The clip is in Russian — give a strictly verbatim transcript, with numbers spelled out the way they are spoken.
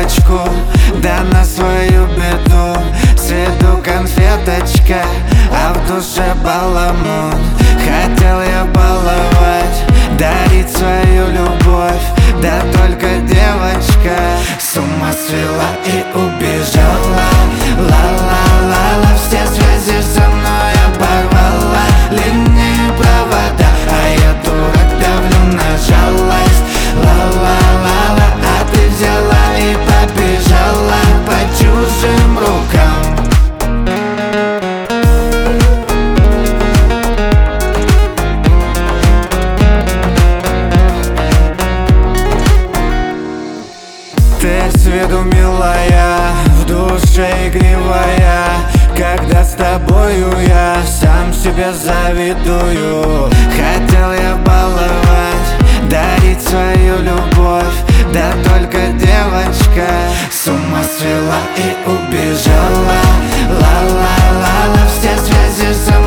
девочку, да на свою беду. С виду конфеточка, а в душе баламут. Хотел я баловать, дарить свою любовь, да только девочка с ума свела и убежала. Ла-ла-ла-ла, все связи со мной оборвала, линии провода, а я дурак, давлю на жалость. Ла-ла-ла-ла, а ты взяла и побежала по чужим рукам. Ты с виду милая, в душе игривая, когда с тобою я сам себе завидую. Хотел я баловать, дарить свою любовь, да только девочка с ума свела и убежала. Ла-ла-ла-ла, все связи со мной